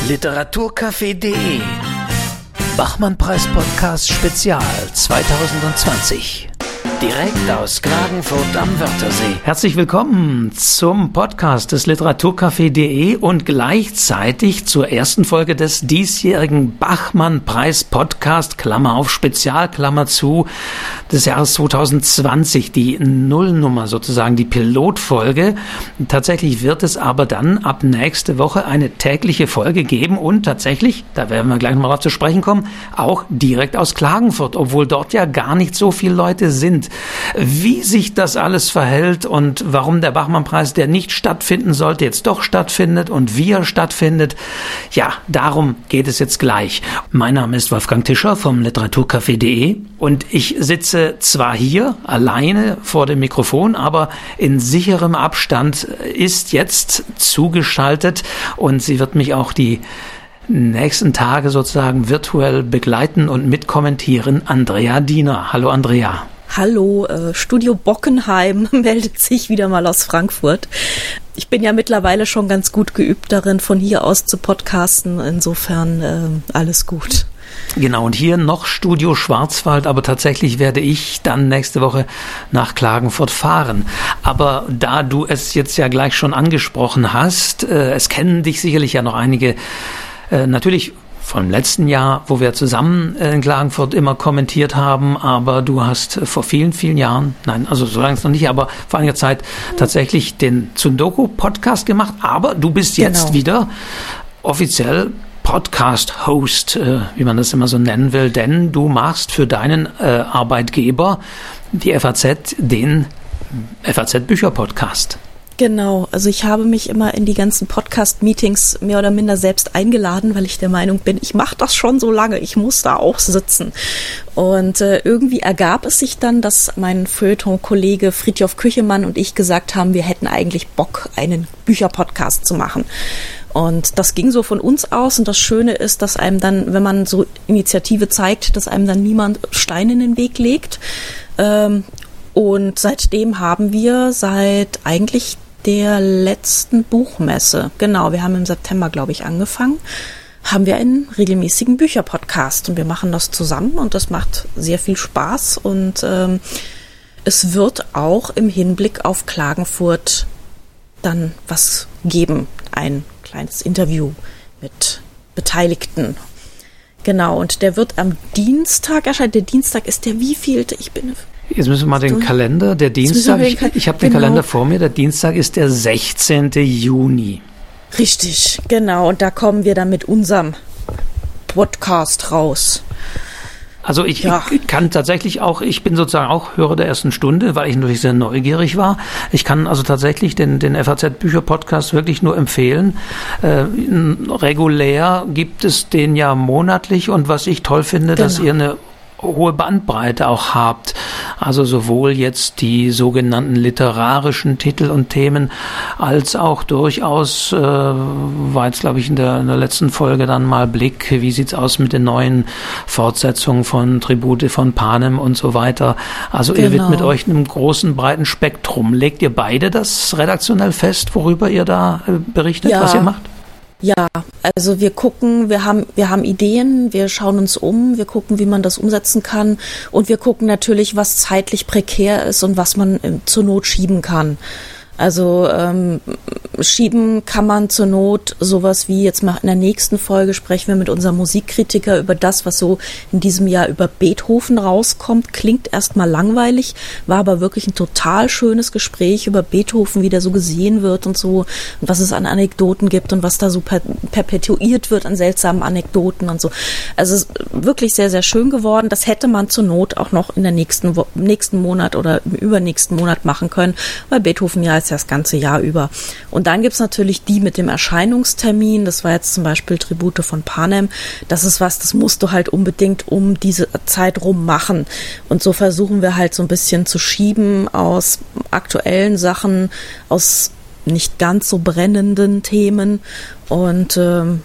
Literaturcafé.de Bachmann-Preis-Podcast Spezial 2020. Direkt aus Klagenfurt am Wörthersee. Herzlich willkommen zum Podcast des Literaturcafé.de und gleichzeitig zur ersten Folge des diesjährigen Bachmann-Preis-Podcast, Klammer auf Spezial, Klammer zu, des Jahres 2020, die Nullnummer sozusagen, die Pilotfolge. Tatsächlich wird es aber dann ab nächste Woche eine tägliche Folge geben und tatsächlich, da werden wir gleich noch mal drauf zu sprechen kommen, auch direkt aus Klagenfurt, obwohl dort ja gar nicht so viele Leute sind. Wie sich das alles verhält und warum der Bachmann-Preis, der nicht stattfinden sollte, jetzt doch stattfindet und wie er stattfindet, ja, darum geht es jetzt gleich. Mein Name ist Wolfgang Tischer vom Literaturcafé.de und ich sitze zwar hier alleine vor dem Mikrofon, aber in sicherem Abstand ist jetzt zugeschaltet und sie wird mich auch die nächsten Tage sozusagen virtuell begleiten und mitkommentieren. Andrea Diener. Hallo Andrea. Hallo, Studio Bockenheim meldet sich wieder mal aus Frankfurt. Ich bin ja mittlerweile schon ganz gut geübt darin, von hier aus zu podcasten. Insofern alles gut. Genau, und hier noch Studio Schwarzwald, aber tatsächlich werde ich dann nächste Woche nach Klagenfurt fahren. Aber da du es jetzt ja gleich schon angesprochen hast, es kennen dich sicherlich ja noch einige, natürlich vom letzten Jahr, wo wir zusammen in Klagenfurt immer kommentiert haben, aber du hast vor vielen, vielen Jahren, nein, also so lange ist noch nicht, aber vor einiger Zeit tatsächlich den Tsundoku-Podcast gemacht, aber du bist jetzt wieder offiziell Podcast-Host, wie man das immer so nennen will, denn du machst für deinen Arbeitgeber, die FAZ, den FAZ-Bücher-Podcast. Genau, also ich habe mich immer in die ganzen Podcast-Meetings mehr oder minder selbst eingeladen, weil ich der Meinung bin, ich mache das schon so lange, ich muss da auch sitzen. Und irgendwie ergab es sich dann, dass mein Feuilleton-Kollege Fridtjof Küchemann und ich gesagt haben, wir hätten eigentlich Bock, einen Bücher-Podcast zu machen. Und das ging so von uns aus und das Schöne ist, dass einem dann, wenn man so Initiative zeigt, dass einem dann niemand Stein in den Weg legt. Und seitdem haben wir seit eigentlich der letzten Buchmesse, genau, wir haben im September, glaube ich, angefangen, haben wir einen regelmäßigen Bücherpodcast und wir machen das zusammen und das macht sehr viel Spaß und es wird auch im Hinblick auf Klagenfurt dann was geben, ein kleines Interview mit Beteiligten. Genau, und der wird am Dienstag erscheinen. Der Dienstag ist der wievielte? Jetzt müssen wir mal den Kalender, der Dienstag, ich habe den Kalender vor mir, der Dienstag ist der 16. Juni. Richtig, genau, und da kommen wir dann mit unserem Podcast raus. Also ich kann tatsächlich auch, ich bin sozusagen auch Hörer der ersten Stunde, weil ich natürlich sehr neugierig war. Ich kann also tatsächlich den FAZ-Bücher-Podcast wirklich nur empfehlen. Regulär gibt es den ja monatlich und was ich toll finde, dass ihr eine hohe Bandbreite auch habt. Also sowohl jetzt die sogenannten literarischen Titel und Themen, als auch durchaus, war jetzt glaube ich in der letzten Folge dann mal Blick, wie sieht's aus mit den neuen Fortsetzungen von Tribute von Panem und so weiter. Also ihr widmet euch einem großen, breiten Spektrum. Legt ihr beide das redaktionell fest, worüber ihr da berichtet, was ihr macht? Ja, also wir gucken, wir haben Ideen, wir schauen uns um, wir gucken, wie man das umsetzen kann und wir gucken natürlich, was zeitlich prekär ist und was man zur Not schieben kann. Also schieben kann man zur Not sowas wie, jetzt mal in der nächsten Folge sprechen wir mit unserem Musikkritiker über das, was so in diesem Jahr über Beethoven rauskommt. Klingt erstmal langweilig, war aber wirklich ein total schönes Gespräch über Beethoven, wie der so gesehen wird und so, und was es an Anekdoten gibt und was da so perpetuiert wird an seltsamen Anekdoten und so. Also es ist wirklich sehr, sehr schön geworden. Das hätte man zur Not auch noch in der nächsten Monat oder im übernächsten Monat machen können, weil Beethoven ja das ganze Jahr über. Und dann gibt's natürlich die mit dem Erscheinungstermin. Das war jetzt zum Beispiel Tribute von Panem. Das ist was, das musst du halt unbedingt um diese Zeit rum machen. Und so versuchen wir halt so ein bisschen zu schieben aus aktuellen Sachen, aus nicht ganz so brennenden Themen Und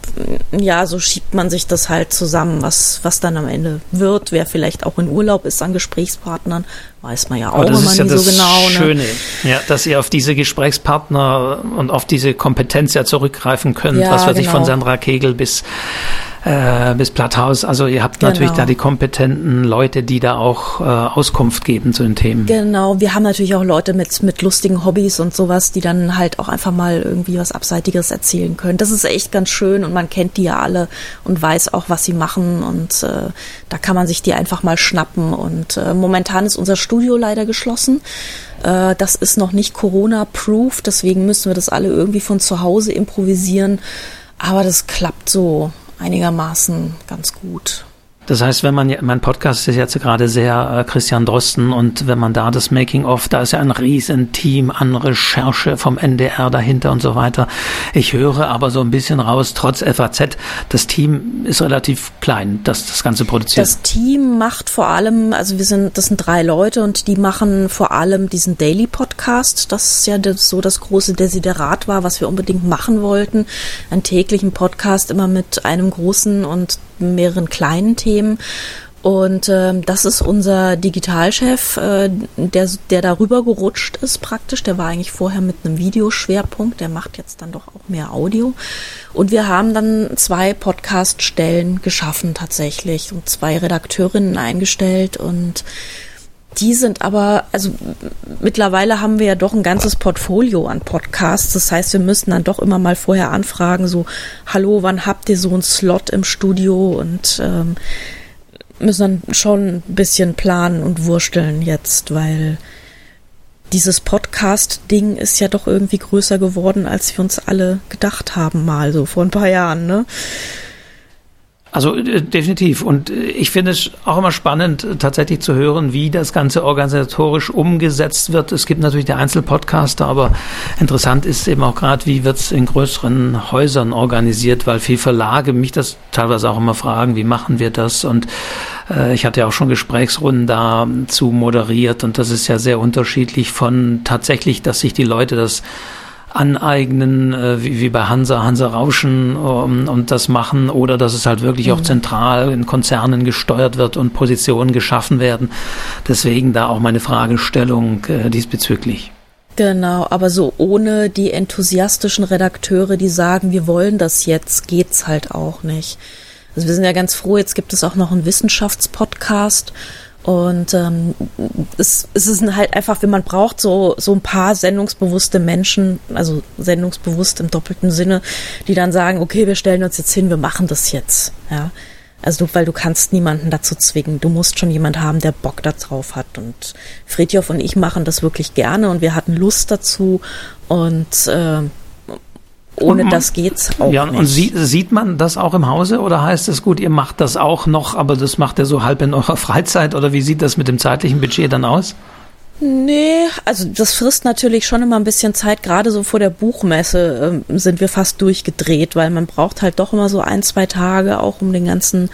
so schiebt man sich das halt zusammen, was dann am Ende wird. Wer vielleicht auch in Urlaub ist an Gesprächspartnern, weiß man ja auch immer nie so genau. Das ist ja das Schöne, dass ihr auf diese Gesprächspartner und auf diese Kompetenz ja zurückgreifen könnt, was weiß ich, von Sandra Kegel bis Platthaus. Also ihr habt natürlich da die kompetenten Leute, die da auch Auskunft geben zu den Themen. Genau, wir haben natürlich auch Leute mit lustigen Hobbys und sowas, die dann halt auch einfach mal irgendwie was Abseitiges erzählen können. Das ist echt ganz schön und man kennt die ja alle und weiß auch, was sie machen und da kann man sich die einfach mal schnappen und momentan ist unser Studio leider geschlossen. Das ist noch nicht Corona-proof, deswegen müssen wir das alle irgendwie von zu Hause improvisieren, aber das klappt so einigermaßen ganz gut. Das heißt, wenn man, mein Podcast ist jetzt gerade sehr Christian Drosten und wenn man da das Making-of, da ist ja ein Riesenteam an Recherche vom NDR dahinter und so weiter. Ich höre aber so ein bisschen raus, trotz FAZ, das Team ist relativ klein, das Ganze produziert. Das Team macht vor allem, das sind 3 Leute und die machen vor allem diesen Daily-Podcast. Das ist ja so das große Desiderat war, was wir unbedingt machen wollten. Einen täglichen Podcast immer mit einem großen und mehreren kleinen Themen und das ist unser Digitalchef, der darüber gerutscht ist praktisch, der war eigentlich vorher mit einem Videoschwerpunkt, der macht jetzt dann doch auch mehr Audio und wir haben dann 2 Podcast-Stellen geschaffen tatsächlich und 2 Redakteurinnen eingestellt und die sind aber, mittlerweile haben wir ja doch ein ganzes Portfolio an Podcasts. Das heißt, wir müssen dann doch immer mal vorher anfragen, so, hallo, wann habt ihr so einen Slot im Studio? Und müssen dann schon ein bisschen planen und wursteln jetzt, weil dieses Podcast-Ding ist ja doch irgendwie größer geworden, als wir uns alle gedacht haben, mal so vor ein paar Jahren, ne? Also definitiv. Und ich finde es auch immer spannend, tatsächlich zu hören, wie das Ganze organisatorisch umgesetzt wird. Es gibt natürlich die Einzelpodcaster, aber interessant ist eben auch gerade, wie wird es in größeren Häusern organisiert, weil viele Verlage mich das teilweise auch immer fragen, wie machen wir das? Und ich hatte ja auch schon Gesprächsrunden dazu moderiert und das ist ja sehr unterschiedlich von tatsächlich, dass sich die Leute das aneignen, wie bei Hansa Rauschen und das machen oder dass es halt wirklich auch zentral in Konzernen gesteuert wird und Positionen geschaffen werden. Deswegen da auch meine Fragestellung diesbezüglich. Genau, aber so ohne die enthusiastischen Redakteure, die sagen, wir wollen das jetzt, geht's halt auch nicht. Also wir sind ja ganz froh, jetzt gibt es auch noch einen Wissenschaftspodcast. Und es ist halt einfach, wenn man braucht so ein paar sendungsbewusste Menschen, also sendungsbewusst im doppelten Sinne, die dann sagen, okay, wir stellen uns jetzt hin, wir machen das jetzt. Ja, also weil du kannst niemanden dazu zwingen. Du musst schon jemand haben, der Bock da drauf hat. Und Fridtjof und ich machen das wirklich gerne und wir hatten Lust dazu und ohne das geht's auch nicht. Und sieht man das auch im Hause oder heißt es, gut, ihr macht das auch noch, aber das macht ihr so halb in eurer Freizeit oder wie sieht das mit dem zeitlichen Budget dann aus? Nee, also das frisst natürlich schon immer ein bisschen Zeit, gerade so vor der Buchmesse sind wir fast durchgedreht, weil man braucht halt doch immer so 1-2 Tage auch, um die ganzen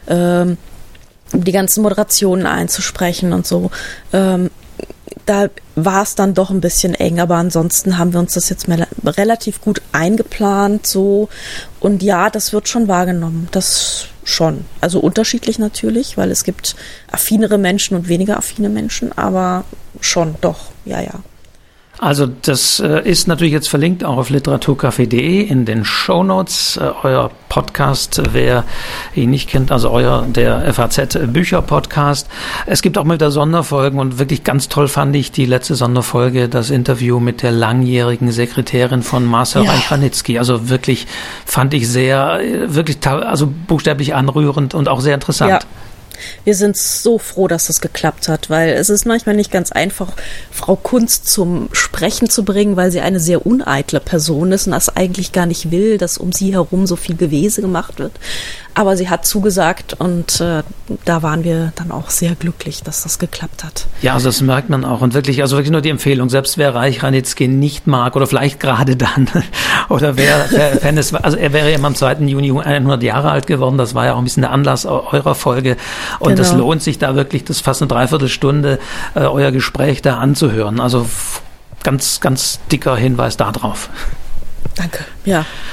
Moderationen einzusprechen und so. Da war es dann doch ein bisschen eng, aber ansonsten haben wir uns das jetzt relativ gut eingeplant so und ja, das wird schon wahrgenommen, das schon. Also unterschiedlich natürlich, weil es gibt affinere Menschen und weniger affine Menschen, aber schon doch, ja. Also das ist natürlich jetzt verlinkt auch auf literaturcafé.de in den Shownotes. Euer Podcast, wer ihn nicht kennt, also der FAZ Bücher-Podcast. Es gibt auch mal wieder Sonderfolgen und wirklich ganz toll fand ich die letzte Sonderfolge, das Interview mit der langjährigen Sekretärin von Marcel Reich-Ranitzky. Also wirklich fand ich also buchstäblich anrührend und auch sehr interessant. Ja. Wir sind so froh, dass das geklappt hat, weil es ist manchmal nicht ganz einfach, Frau Kunz zum Sprechen zu bringen, weil sie eine sehr uneitle Person ist und das eigentlich gar nicht will, dass um sie herum so viel Gewese gemacht wird. Aber sie hat zugesagt und da waren wir dann auch sehr glücklich, dass das geklappt hat. Ja, also das merkt man auch und wirklich nur die Empfehlung, selbst wer Reich-Ranitzky nicht mag oder vielleicht gerade dann oder wer Fan ist, also er wäre ja am 2. Juni 100 Jahre alt geworden, das war ja auch ein bisschen der Anlass eurer Folge und es lohnt sich da wirklich, das fast eine Dreiviertelstunde euer Gespräch da anzuhören. Also ganz, ganz dicker Hinweis da drauf. Danke, ja.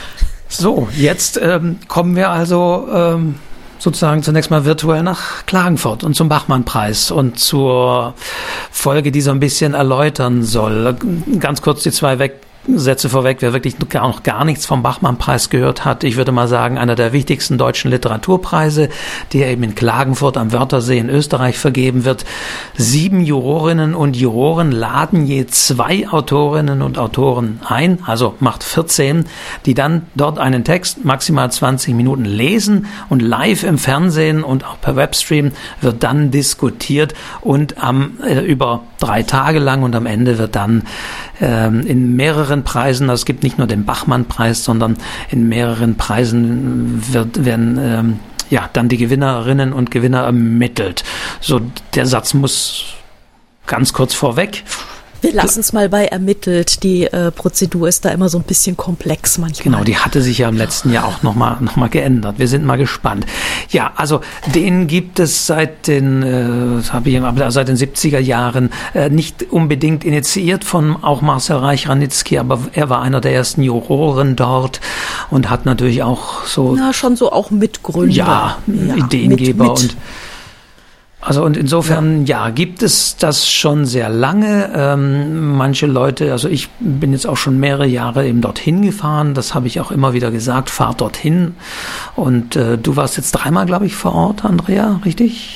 So, jetzt kommen wir also sozusagen zunächst mal virtuell nach Klagenfurt und zum Bachmann-Preis und zur Folge, die so ein bisschen erläutern soll. Ganz kurz die zwei Sätze vorweg, wer wirklich noch gar nichts vom Bachmann-Preis gehört hat. Ich würde mal sagen, einer der wichtigsten deutschen Literaturpreise, der eben in Klagenfurt am Wörthersee in Österreich vergeben wird. 7 Jurorinnen und Juroren laden je 2 Autorinnen und Autoren ein, also macht 14, die dann dort einen Text maximal 20 Minuten lesen und live im Fernsehen und auch per Webstream wird dann diskutiert und über 3 Tage lang und am Ende wird dann in mehreren Preisen, es gibt nicht nur den Bachmann-Preis, sondern in mehreren Preisen werden dann die Gewinnerinnen und Gewinner ermittelt. So, der Satz muss ganz kurz vorweg. Wir lassen es mal bei ermittelt. Die Prozedur ist da immer so ein bisschen komplex manchmal. Genau, die hatte sich ja im letzten Jahr auch noch mal geändert. Wir sind mal gespannt. Ja, also den gibt es seit den 70er Jahren, nicht unbedingt initiiert von auch Marcel Reich-Ranitzky, aber er war einer der ersten Juroren dort und hat natürlich auch so... Na, schon so auch Mitgründer. Ja, Ideengeber und insofern, gibt es das schon sehr lange. Manche Leute, also ich bin jetzt auch schon mehrere Jahre eben dorthin gefahren. Das habe ich auch immer wieder gesagt, fahrt dorthin. Und du warst jetzt 3-mal, glaube ich, vor Ort, Andrea, richtig?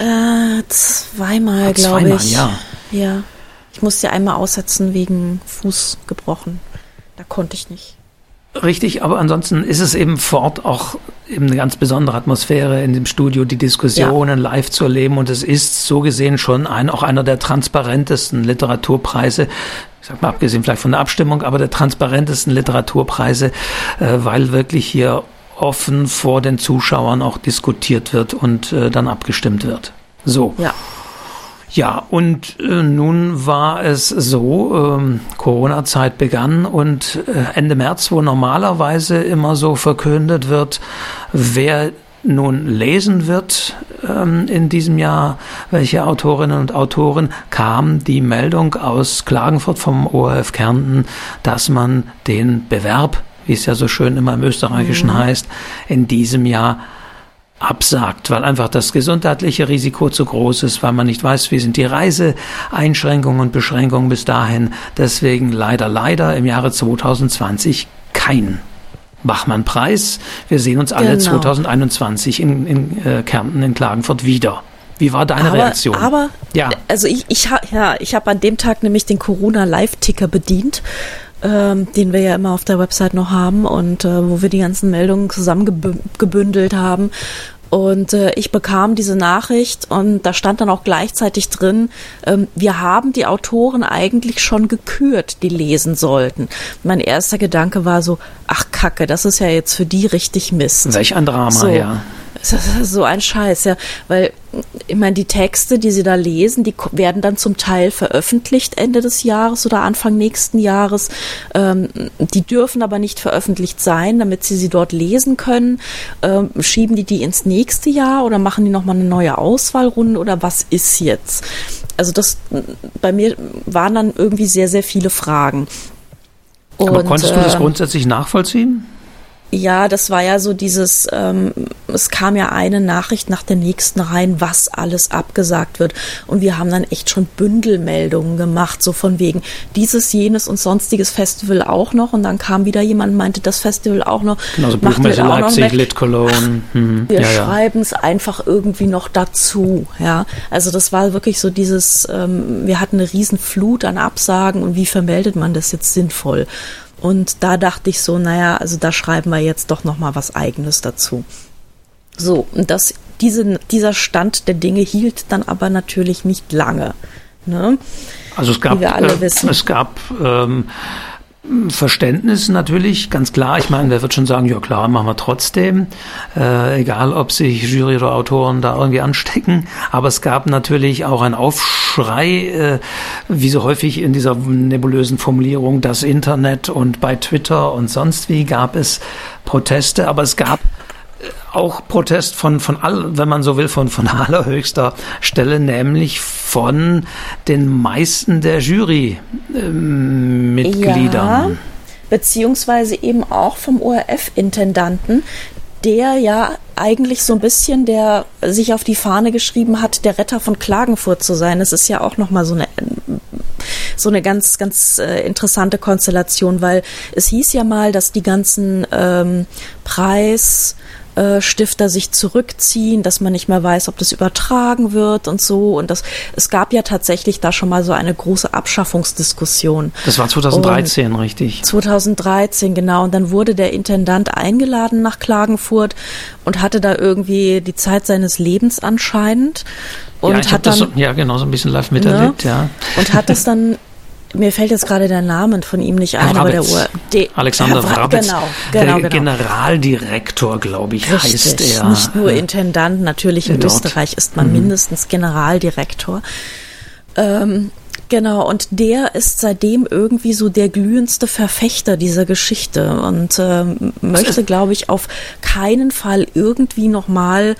2-mal, glaube ich. Ja. Ja. Ich musste ja einmal aussetzen wegen Fuß gebrochen. Da konnte ich nicht. Richtig, aber ansonsten ist es eben vor Ort auch eben eine ganz besondere Atmosphäre in dem Studio, die Diskussionen live zu erleben und es ist so gesehen schon auch einer der transparentesten Literaturpreise, ich sag mal abgesehen vielleicht von der Abstimmung, aber der transparentesten Literaturpreise, weil wirklich hier offen vor den Zuschauern auch diskutiert wird und dann abgestimmt wird. So. Ja. Ja, und nun war es so, Corona-Zeit begann und Ende März, wo normalerweise immer so verkündet wird, wer nun lesen wird in diesem Jahr, welche Autorinnen und Autoren, kam die Meldung aus Klagenfurt vom ORF Kärnten, dass man den Bewerb, wie es ja so schön immer im Österreichischen heißt, in diesem Jahr absagt, weil einfach das gesundheitliche Risiko zu groß ist, weil man nicht weiß, wie sind die Reiseeinschränkungen und Beschränkungen bis dahin. Deswegen leider im Jahre 2020 kein Bachmann-Preis. Wir sehen uns alle 2021 in Kärnten, in Klagenfurt wieder. Wie war deine Reaktion? Also ich habe an dem Tag nämlich den Corona-Live-Ticker bedient, den wir ja immer auf der Website noch haben und wo wir die ganzen Meldungen zusammengebündelt haben. Und ich bekam diese Nachricht und da stand dann auch gleichzeitig drin, wir haben die Autoren eigentlich schon gekürt, die lesen sollten. Mein erster Gedanke war so, ach Kacke, das ist ja jetzt für die richtig Mist. Welch ein Drama, ja. So ein Scheiß, ja, weil ich meine, die Texte, die sie da lesen, die werden dann zum Teil veröffentlicht Ende des Jahres oder Anfang nächsten Jahres. Die dürfen aber nicht veröffentlicht sein, damit sie dort lesen können. Schieben die ins nächste Jahr oder machen die nochmal eine neue Auswahlrunde oder was ist jetzt? Also bei mir waren dann irgendwie sehr, sehr viele Fragen. Aber konntest du das grundsätzlich nachvollziehen? Ja, das war ja so dieses, es kam ja eine Nachricht nach der nächsten rein, was alles abgesagt wird. Und wir haben dann echt schon Bündelmeldungen gemacht, so von wegen dieses, jenes und sonstiges Festival auch noch. Und dann kam wieder jemand und meinte, das Festival auch noch. Genau, so Buchmesse Leipzig, Lit Cologne. Wir schreiben es einfach irgendwie noch dazu. Ja, also das war wirklich so dieses, wir hatten eine riesen Flut an Absagen und wie vermeldet man das jetzt sinnvoll? Und da dachte ich so, naja, also da schreiben wir jetzt doch noch mal was Eigenes dazu. So, und dieser Stand der Dinge hielt dann aber natürlich nicht lange. Ne? Also es gab, wie wir alle wissen. Verständnis natürlich, ganz klar. Ich meine, wer wird schon sagen, ja klar, machen wir trotzdem. Egal, ob sich Jury oder Autoren da irgendwie anstecken. Aber es gab natürlich auch einen Aufschrei, wie so häufig in dieser nebulösen Formulierung, das Internet und bei Twitter und sonst wie gab es Proteste. Aber es gab auch Protest von wenn man so will, von allerhöchster Stelle, nämlich von den meisten der Jurymitgliedern. Ja, beziehungsweise eben auch vom ORF-Intendanten, der ja eigentlich so ein bisschen der sich auf die Fahne geschrieben hat, der Retter von Klagenfurt zu sein. Das ist ja auch nochmal so eine ganz, ganz interessante Konstellation, weil es hieß ja mal, dass die ganzen Preisstifter sich zurückziehen, dass man nicht mehr weiß, ob das übertragen wird und so. Und es gab ja tatsächlich da schon mal so eine große Abschaffungsdiskussion. Das war 2013, richtig? 2013, genau. Und dann wurde der Intendant eingeladen nach Klagenfurt und hatte da irgendwie die Zeit seines Lebens anscheinend. Und ja, ich habe das so ein bisschen live miterlebt, ja. Und hat das dann, mir fällt jetzt gerade der Name von ihm nicht ein, aber Alexander Wrabetz, genau. Generaldirektor, glaube ich, richtig, heißt er. Nicht nur Intendant, natürlich in Österreich ist man mindestens Generaldirektor. Genau, und der ist seitdem irgendwie so der glühendste Verfechter dieser Geschichte und möchte, glaube ich, auf keinen Fall irgendwie nochmal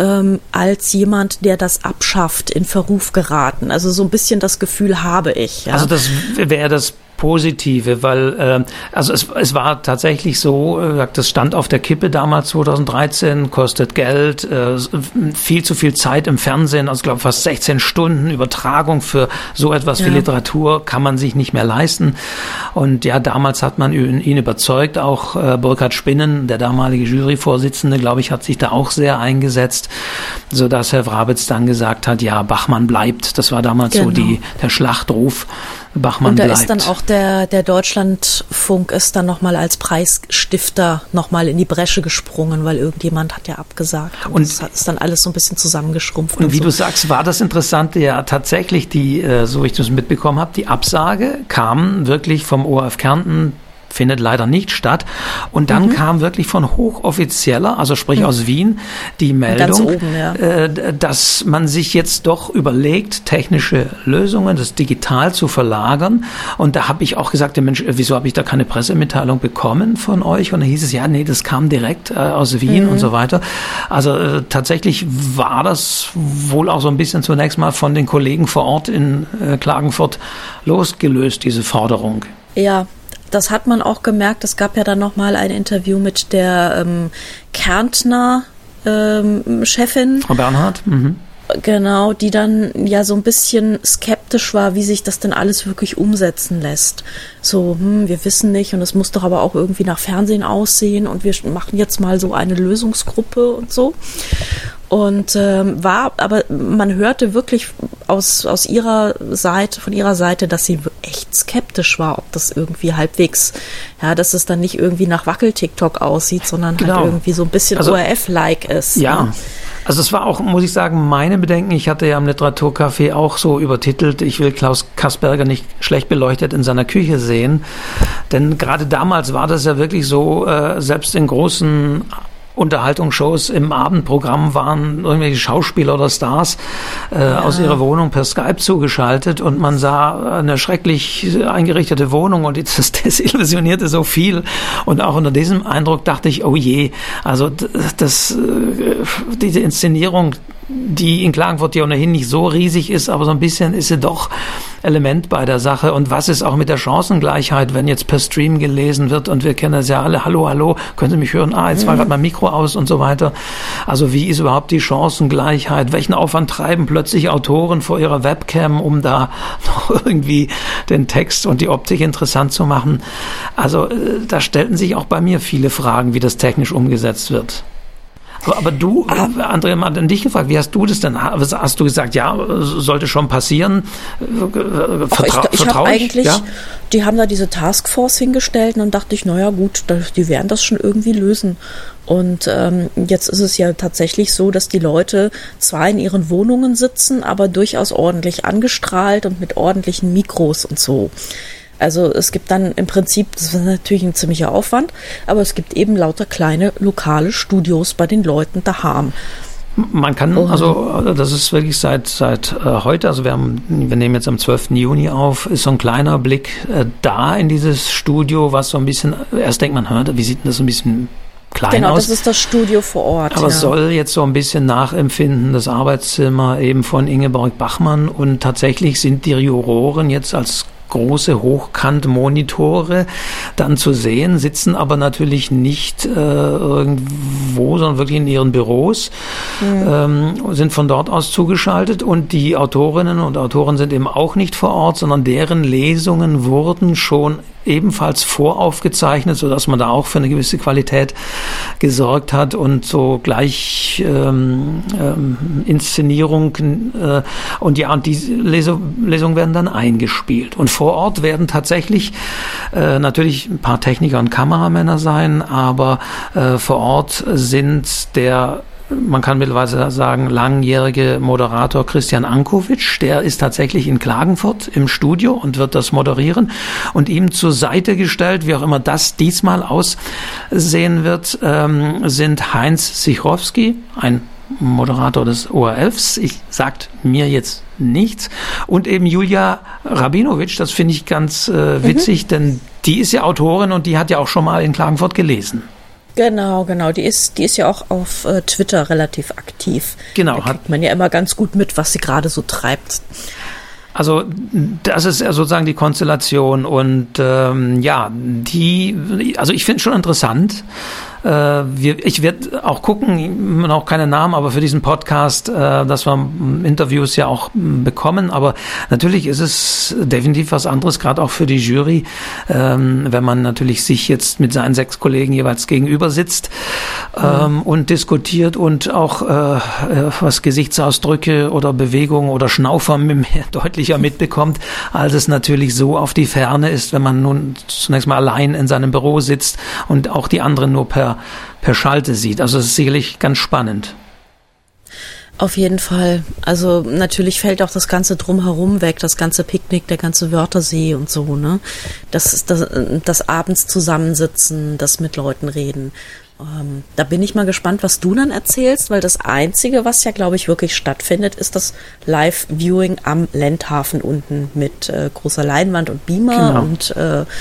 als jemand, der das abschafft, in Verruf geraten. Also so ein bisschen das Gefühl habe ich. Ja? Also das wäre das Positive, weil es war tatsächlich so, das stand auf der Kippe damals 2013, kostet Geld, viel zu viel Zeit im Fernsehen, also ich glaube fast 16 Stunden Übertragung für so etwas wie Literatur kann man sich nicht mehr leisten. Und ja, damals hat man ihn überzeugt, auch Burkhard Spinnen, der damalige Juryvorsitzende, glaube ich, hat sich da auch sehr eingesetzt, sodass Herr Wrabetz dann gesagt hat, ja, Bachmann bleibt. Das war damals so der Schlachtruf. Bachmann bleibt. Und da ist dann auch der Deutschlandfunk ist dann nochmal als Preisstifter nochmal in die Bresche gesprungen, weil irgendjemand hat ja abgesagt. Und das ist dann alles so ein bisschen zusammengeschrumpft. Und wie du sagst, war das Interessante ja tatsächlich so ich das mitbekommen habe, die Absage kam wirklich vom ORF Kärnten, findet leider nicht statt. Und dann kam wirklich von hochoffizieller, also sprich aus Wien, die Meldung, ganz oben, dass man sich jetzt doch überlegt, technische Lösungen, das digital zu verlagern. Und da habe ich auch gesagt, Mensch, wieso habe ich da keine Pressemitteilung bekommen von euch? Und dann hieß es, ja, nee, das kam direkt aus Wien und so weiter. Also tatsächlich war das wohl auch so ein bisschen zunächst mal von den Kollegen vor Ort in Klagenfurt losgelöst, diese Forderung. Ja, das hat man auch gemerkt. Es gab ja dann nochmal ein Interview mit der Kärntner Chefin. Frau Bernhard. Genau, die dann ja so ein bisschen skeptisch war, wie sich das denn alles wirklich umsetzen lässt. So, wir wissen nicht und es muss doch aber auch irgendwie nach Fernsehen aussehen und wir machen jetzt mal so eine Lösungsgruppe und so. Und aber man hörte wirklich aus ihrer Seite, von ihrer Seite, dass sie echt skeptisch war, ob das irgendwie halbwegs, dass es dann nicht irgendwie nach Wackel-TikTok aussieht, sondern halt irgendwie so ein bisschen ORF-like ist. Ja. Also es war auch, muss ich sagen, meine Bedenken. Ich hatte ja am Literaturcafé auch so übertitelt, ich will Klaus Kasperger nicht schlecht beleuchtet in seiner Küche sehen. Denn gerade damals war das ja wirklich so, selbst in großen Unterhaltungsshows im Abendprogramm waren irgendwelche Schauspieler oder Stars aus ihrer Wohnung per Skype zugeschaltet und man sah eine schrecklich eingerichtete Wohnung und das desillusionierte so viel. Und auch unter diesem Eindruck dachte ich, oh je, also diese Inszenierung, die in Klagenfurt ja ohnehin nicht so riesig ist, aber so ein bisschen ist sie doch Element bei der Sache. Und was ist auch mit der Chancengleichheit, wenn jetzt per Stream gelesen wird und wir kennen das ja alle, hallo, können Sie mich hören? Jetzt war gerade mein Mikro aus und so weiter. Also wie ist überhaupt die Chancengleichheit? Welchen Aufwand treiben plötzlich Autoren vor ihrer Webcam, um da noch irgendwie den Text und die Optik interessant zu machen? Also da stellten sich auch bei mir viele Fragen, wie das technisch umgesetzt wird. Aber du, Andrea, mal an dich gefragt, wie hast du das denn? Hast du gesagt, ja, sollte schon passieren? Ich habe eigentlich, die haben da diese Taskforce hingestellt und dann dachte ich, naja gut, die werden das schon irgendwie lösen. Und jetzt ist es ja tatsächlich so, dass die Leute zwar in ihren Wohnungen sitzen, aber durchaus ordentlich angestrahlt und mit ordentlichen Mikros und so. Also es gibt dann im Prinzip, das ist natürlich ein ziemlicher Aufwand, aber es gibt eben lauter kleine lokale Studios bei den Leuten daheim. Man kann, also das ist wirklich seit heute, also wir nehmen jetzt am 12. Juni auf, ist so ein kleiner Blick da in dieses Studio, was so ein bisschen, erst denkt man, wie sieht denn das so ein bisschen klein aus? Das ist das Studio vor Ort. Aber es soll jetzt so ein bisschen nachempfinden, das Arbeitszimmer eben von Ingeborg Bachmann und tatsächlich sind die Juroren jetzt als große Hochkant-Monitore dann zu sehen, sitzen aber natürlich nicht irgendwo, sondern wirklich in ihren Büros, sind von dort aus zugeschaltet, und die Autorinnen und Autoren sind eben auch nicht vor Ort, sondern deren Lesungen wurden schon ebenfalls voraufgezeichnet, sodass man da auch für eine gewisse Qualität gesorgt hat und so gleich Inszenierung und die Lesungen werden dann eingespielt. Und vor Ort werden tatsächlich natürlich ein paar Techniker und Kameramänner sein, aber vor Ort sind man kann mittlerweile sagen, langjährige Moderator Christian Ankovic, der ist tatsächlich in Klagenfurt im Studio und wird das moderieren, und ihm zur Seite gestellt, wie auch immer das diesmal aussehen wird, sind Heinz Sichrowski, ein Moderator des ORFs, sagt mir jetzt nichts, und eben Julia Rabinowitsch, das finde ich ganz witzig, denn die ist ja Autorin und die hat ja auch schon mal in Klagenfurt gelesen. Genau. Die ist ja auch auf Twitter relativ aktiv. Genau. Da kriegt man ja immer ganz gut mit, was sie gerade so treibt. Also das ist ja sozusagen die Konstellation, und also ich finde es schon interessant. Ich werde auch gucken, noch keine Namen, aber für diesen Podcast, dass wir Interviews ja auch bekommen. Aber natürlich ist es definitiv was anderes, gerade auch für die Jury, wenn man natürlich sich jetzt mit seinen 6 Kollegen jeweils gegenüber sitzt und diskutiert und auch was Gesichtsausdrücke oder Bewegungen oder Schnaufer deutlicher mitbekommt, als es natürlich so auf die Ferne ist, wenn man nun zunächst mal allein in seinem Büro sitzt und auch die anderen nur per Schalte sieht. Also es ist sicherlich ganz spannend. Auf jeden Fall. Also natürlich fällt auch das ganze Drumherum weg, das ganze Picknick, der ganze Wörthersee und so, ne? Das abends zusammensitzen, das mit Leuten reden. Da bin ich mal gespannt, was du dann erzählst, weil das Einzige, was ja, glaube ich, wirklich stattfindet, ist das Live-Viewing am Lendhafen unten mit großer Leinwand und Beamer und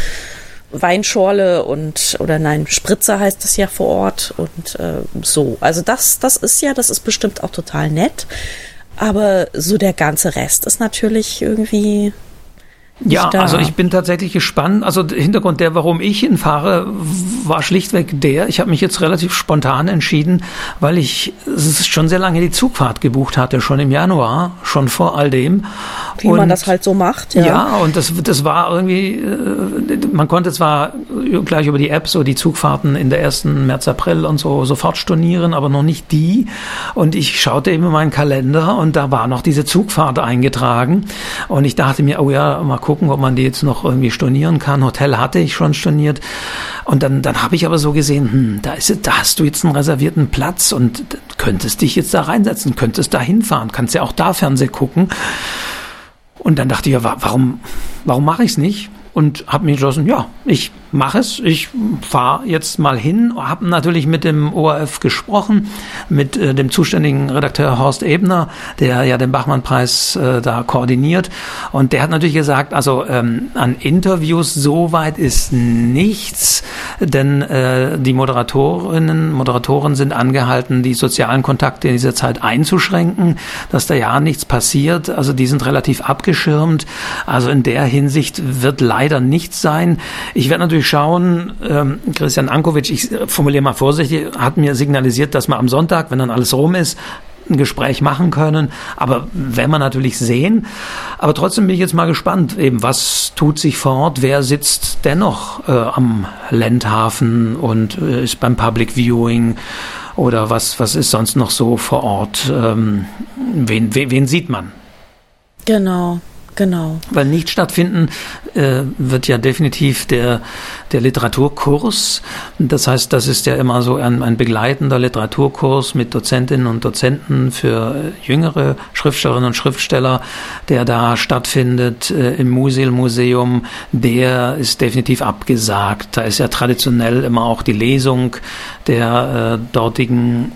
Weinschorle Spritzer heißt es ja vor Ort und so. Also das ist bestimmt auch total nett, aber so der ganze Rest ist natürlich irgendwie Ja, also ich bin tatsächlich gespannt. Also der Hintergrund, warum ich hinfahre, war schlichtweg ich habe mich jetzt relativ spontan entschieden, weil ich schon sehr lange die Zugfahrt gebucht hatte, schon im Januar, schon vor all dem. Wie man das halt so macht, ja. Ja, und das war irgendwie, man konnte zwar gleich über die App so die Zugfahrten in der ersten März, April und so sofort stornieren, aber noch nicht die. Und ich schaute eben in meinen Kalender und da war noch diese Zugfahrt eingetragen. Und ich dachte mir, oh ja, mal gucken, ob man die jetzt noch irgendwie stornieren kann. Hotel hatte ich schon storniert. Und dann habe ich aber so gesehen, da hast du jetzt einen reservierten Platz und könntest dich jetzt da reinsetzen, könntest da hinfahren, kannst ja auch da Fernsehen gucken. Und dann dachte ich, ja, warum mache ich es nicht? Und habe mich entschlossen, ja, ich mache es. Ich fahre jetzt mal hin, habe natürlich mit dem ORF gesprochen, mit dem zuständigen Redakteur Horst Ebner, der ja den Bachmann-Preis da koordiniert. Und der hat natürlich gesagt, also an Interviews soweit ist nichts, denn die Moderatoren sind angehalten, die sozialen Kontakte in dieser Zeit einzuschränken, dass da ja nichts passiert. Also die sind relativ abgeschirmt. Also in der Hinsicht wird leider nichts sein. Ich werde natürlich schauen, Christian Ankovic, ich formuliere mal vorsichtig, hat mir signalisiert, dass wir am Sonntag, wenn dann alles rum ist, ein Gespräch machen können, aber werden wir natürlich sehen. Aber trotzdem bin ich jetzt mal gespannt, eben was tut sich vor Ort, wer sitzt dennoch am Lendhafen und ist beim Public Viewing oder was ist sonst noch so vor Ort, wen sieht man? Genau. Weil nicht stattfinden wird ja definitiv der Literaturkurs. Das heißt, das ist ja immer so ein begleitender Literaturkurs mit Dozentinnen und Dozenten für jüngere Schriftstellerinnen und Schriftsteller, der da stattfindet im Museum. Der ist definitiv abgesagt. Da ist ja traditionell immer auch die Lesung der dortigen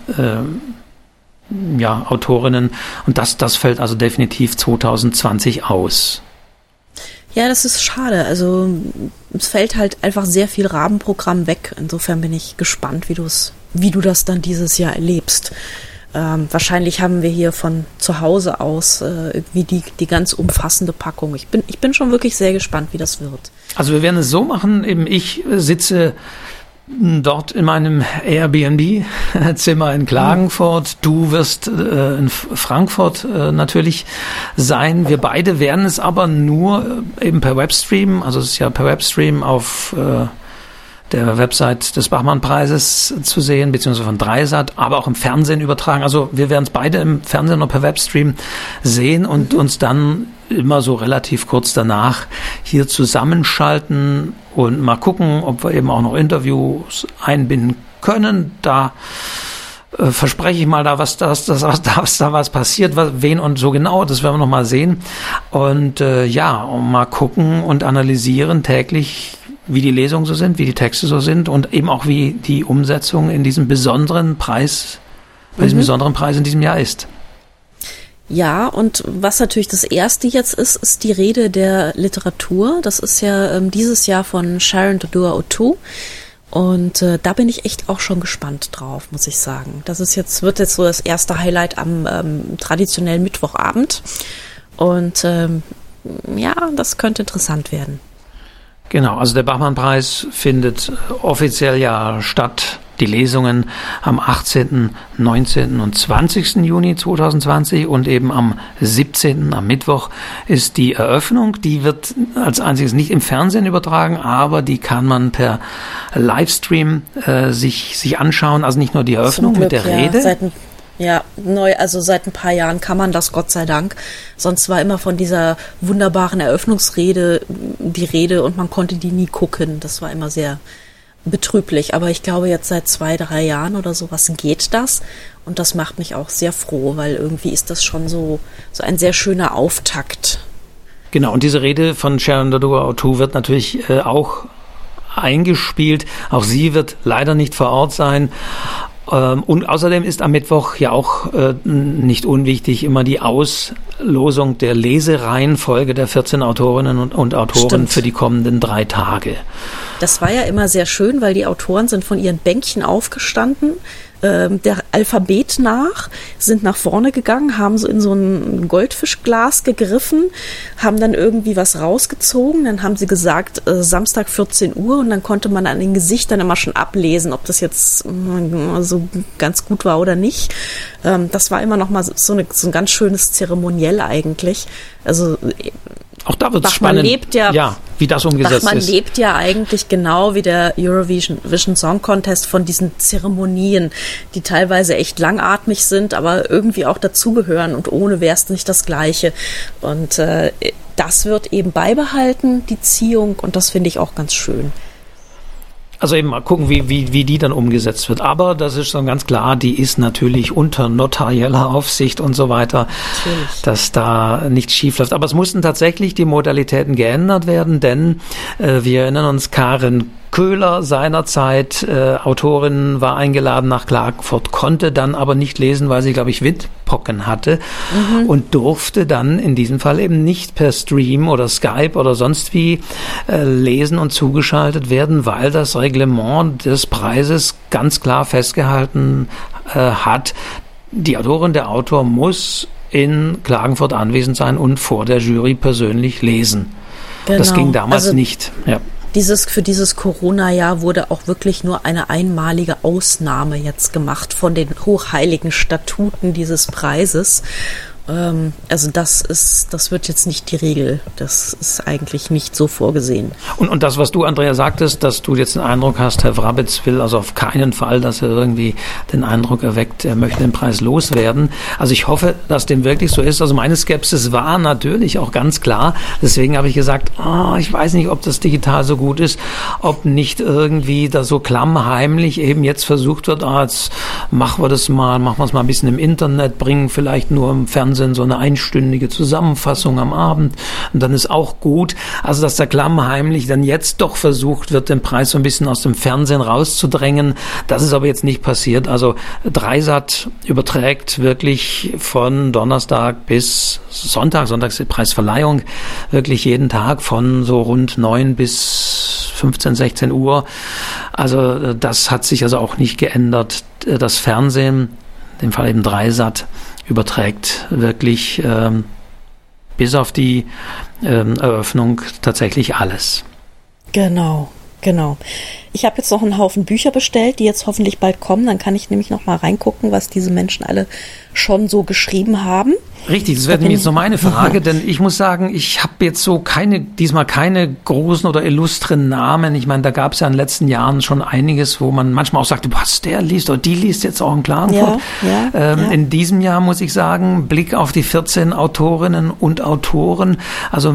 Autorinnen, und das fällt also definitiv 2020 aus. Ja, das ist schade. Also es fällt halt einfach sehr viel Rahmenprogramm weg. Insofern bin ich gespannt, wie du das dann dieses Jahr erlebst. Wahrscheinlich haben wir hier von zu Hause aus irgendwie die ganz umfassende Packung. Ich bin schon wirklich sehr gespannt, wie das wird. Also wir werden es so machen, eben ich sitze dort in meinem Airbnb-Zimmer in Klagenfurt. Du wirst in Frankfurt natürlich sein. Wir beide werden es aber nur eben per Webstream, also es ist ja per Webstream auf der Website des Bachmann-Preises zu sehen, beziehungsweise von Dreisat, aber auch im Fernsehen übertragen. Also wir werden es beide im Fernsehen oder per Webstream sehen und uns dann immer so relativ kurz danach hier zusammenschalten und mal gucken, ob wir eben auch noch Interviews einbinden können. Da verspreche ich mal, da was passiert, wen und so genau, das werden wir noch mal sehen. Und und mal gucken und analysieren täglich, wie die Lesungen so sind, wie die Texte so sind und eben auch wie die Umsetzung in diesem besonderen Preis, bei diesem besonderen Preis in diesem Jahr ist. Ja, und was natürlich das erste jetzt ist die Rede der Literatur. Das ist ja dieses Jahr von Sharon Dadour-Otoo. Und da bin ich echt auch schon gespannt drauf, muss ich sagen. Wird jetzt so das erste Highlight am traditionellen Mittwochabend. Und das könnte interessant werden. Genau, also der Bachmann-Preis findet offiziell ja statt. Die Lesungen am 18., 19. und 20. Juni 2020 und eben am 17., am Mittwoch, ist die Eröffnung. Die wird als einziges nicht im Fernsehen übertragen, aber die kann man per Livestream sich anschauen. Also nicht nur die Eröffnung mit der Rede. Seit ein paar Jahren kann man das, Gott sei Dank. Sonst war immer von dieser wunderbaren Eröffnungsrede die Rede und man konnte die nie gucken. Das war immer sehr betrüblich. Aber ich glaube, jetzt seit 2-3 Jahren oder sowas geht das. Und das macht mich auch sehr froh, weil irgendwie ist das schon so ein sehr schöner Auftakt. Genau, und diese Rede von Sharon Dadour-Otoo wird natürlich auch eingespielt. Auch sie wird leider nicht vor Ort sein. Und außerdem ist am Mittwoch ja auch nicht unwichtig immer die Auslosung der Lesereihenfolge der 14 Autorinnen und Autoren für die kommenden 3 Tage. Das war ja immer sehr schön, weil die Autoren sind von ihren Bänkchen aufgestanden, der Alphabet nach, sind nach vorne gegangen, haben so in so ein Goldfischglas gegriffen, haben dann irgendwie was rausgezogen, dann haben sie gesagt, Samstag 14 Uhr und dann konnte man an den Gesichtern immer schon ablesen, ob das jetzt so ganz gut war oder nicht. Das war immer noch mal so ein ganz schönes Zeremoniell eigentlich. Also auch da wird es spannend, wie das umgesetzt ist. Bachmann lebt ja eigentlich genau wie der Eurovision Song Contest von diesen Zeremonien, die teilweise echt langatmig sind, aber irgendwie auch dazugehören und ohne wäre es nicht das Gleiche. Und das wird eben beibehalten, die Ziehung, und das finde ich auch ganz schön. Also eben mal gucken, wie die dann umgesetzt wird. Aber das ist schon ganz klar, die ist natürlich unter notarieller Aufsicht und so weiter, natürlich, dass da nichts schief läuft. Aber es mussten tatsächlich die Modalitäten geändert werden, denn wir erinnern uns, Karen Köhler seinerzeit, Autorin, war eingeladen nach Klagenfurt, konnte dann aber nicht lesen, weil sie, glaube ich, Windpocken hatte und durfte dann in diesem Fall eben nicht per Stream oder Skype oder sonst wie lesen und zugeschaltet werden, weil das Reglement des Preises ganz klar festgehalten hat, die Autorin, der Autor muss in Klagenfurt anwesend sein und vor der Jury persönlich lesen. Genau. Das ging damals nicht. Ja. Für dieses Corona-Jahr wurde auch wirklich nur eine einmalige Ausnahme jetzt gemacht von den hochheiligen Statuten dieses Preises. Also das wird jetzt nicht die Regel. Das ist eigentlich nicht so vorgesehen. Und das, was du, Andrea, sagtest, dass du jetzt den Eindruck hast, Herr Wrabetz will also auf keinen Fall, dass er irgendwie den Eindruck erweckt, er möchte den Preis loswerden. Also ich hoffe, dass dem wirklich so ist. Also meine Skepsis war natürlich auch ganz klar. Deswegen habe ich gesagt, ich weiß nicht, ob das digital so gut ist, ob nicht irgendwie da so klammheimlich eben jetzt versucht wird, jetzt machen wir es mal ein bisschen im Internet, bringen vielleicht nur im Fernsehen so eine einstündige Zusammenfassung am Abend und dann ist auch gut. Also dass da klammheimlich dann jetzt doch versucht wird, den Preis so ein bisschen aus dem Fernsehen rauszudrängen. Das ist aber jetzt nicht passiert. Also Dreisat überträgt wirklich von Donnerstag bis Sonntag, Sonntags die Preisverleihung, wirklich jeden Tag von so rund 9 bis 15, 16 Uhr. Also das hat sich also auch nicht geändert. Das Fernsehen in dem Fall eben Dreisat, überträgt wirklich bis auf die Eröffnung tatsächlich alles. Genau. Ich habe jetzt noch einen Haufen Bücher bestellt, die jetzt hoffentlich bald kommen. Dann kann ich nämlich noch mal reingucken, was diese Menschen alle schon so geschrieben haben. Richtig, das wäre nämlich jetzt noch meine Frage, denn ich muss sagen, ich habe jetzt so diesmal keine großen oder illustren Namen. Ich meine, da gab es ja in den letzten Jahren schon einiges, wo man manchmal auch sagte, was, der liest oder die liest jetzt auch in Klagenfurt. Ja. In diesem Jahr muss ich sagen, Blick auf die 14 Autorinnen und Autoren. Also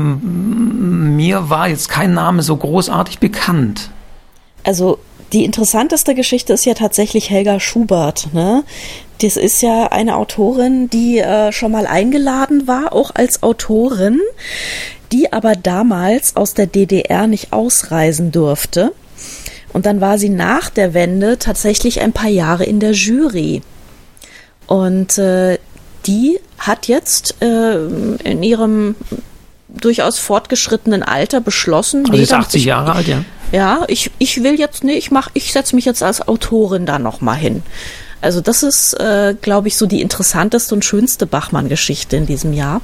mir war jetzt kein Name so großartig bekannt. Also die interessanteste Geschichte ist ja tatsächlich Helga Schubert, ne? Das ist ja eine Autorin, die schon mal eingeladen war, auch als Autorin, die aber damals aus der DDR nicht ausreisen durfte. Und dann war sie nach der Wende tatsächlich ein paar Jahre in der Jury. Und die hat jetzt in ihrem durchaus fortgeschrittenen Alter beschlossen. Also sie ist 80 Jahre alt, ja. Ja, ich will jetzt, ich setze mich jetzt als Autorin da nochmal hin. Also das ist, glaube ich, so die interessanteste und schönste Bachmann-Geschichte in diesem Jahr.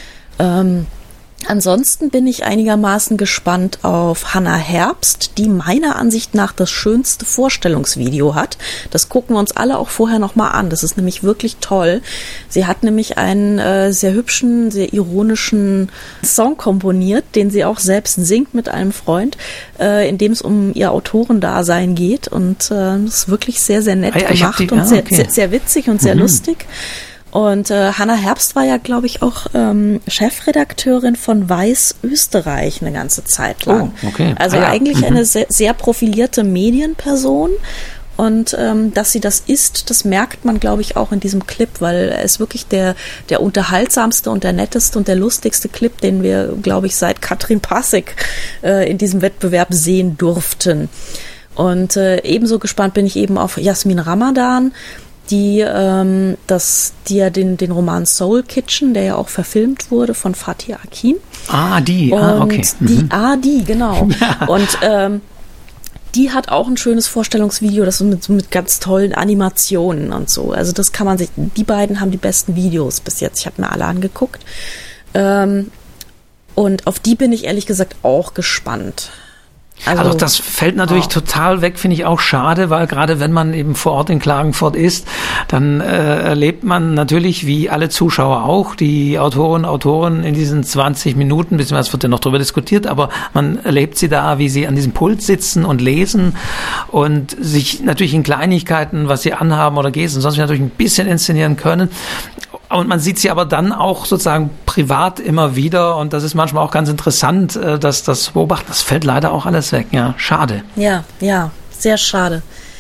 Ansonsten bin ich einigermaßen gespannt auf Hannah Herbst, die meiner Ansicht nach das schönste Vorstellungsvideo hat. Das gucken wir uns alle auch vorher nochmal an. Das ist nämlich wirklich toll. Sie hat nämlich einen sehr hübschen, sehr ironischen Song komponiert, den sie auch selbst singt mit einem Freund, in dem es um ihr Autorendasein geht. Und das ist wirklich sehr, sehr nett gemacht und sehr witzig und sehr lustig. Und Hannah Herbst war ja, glaube ich, auch Chefredakteurin von Weiß Österreich eine ganze Zeit lang. Oh, okay. Also eigentlich eine sehr, sehr profilierte Medienperson. Und dass sie das ist, das merkt man, glaube ich, auch in diesem Clip, weil er ist wirklich der unterhaltsamste und der netteste und der lustigste Clip, den wir, glaube ich, seit Katrin Pasek in diesem Wettbewerb sehen durften. Und ebenso gespannt bin ich eben auf Jasmin Ramadan, die ja den Roman Soul Kitchen, der ja auch verfilmt wurde von Fatih Akin. Okay. Die, genau. Ja. Und die hat auch ein schönes Vorstellungsvideo, das mit ganz tollen Animationen und so. Also das kann man sich, die beiden haben die besten Videos bis jetzt. Ich habe mir alle angeguckt. Und auf die bin ich ehrlich gesagt auch gespannt. Also das fällt natürlich total weg, finde ich auch schade, weil gerade wenn man eben vor Ort in Klagenfurt ist, dann erlebt man natürlich, wie alle Zuschauer auch, die Autoren in diesen 20 Minuten, beziehungsweise wird ja noch darüber diskutiert, aber man erlebt sie da, wie sie an diesem Pult sitzen und lesen und sich natürlich in Kleinigkeiten, was sie anhaben oder Gesten, sonst natürlich ein bisschen inszenieren können. Und man sieht sie aber dann auch sozusagen privat immer wieder und das ist manchmal auch ganz interessant, dass das beobachten, das fällt leider auch alles weg. Ja, schade. Ja, sehr schade.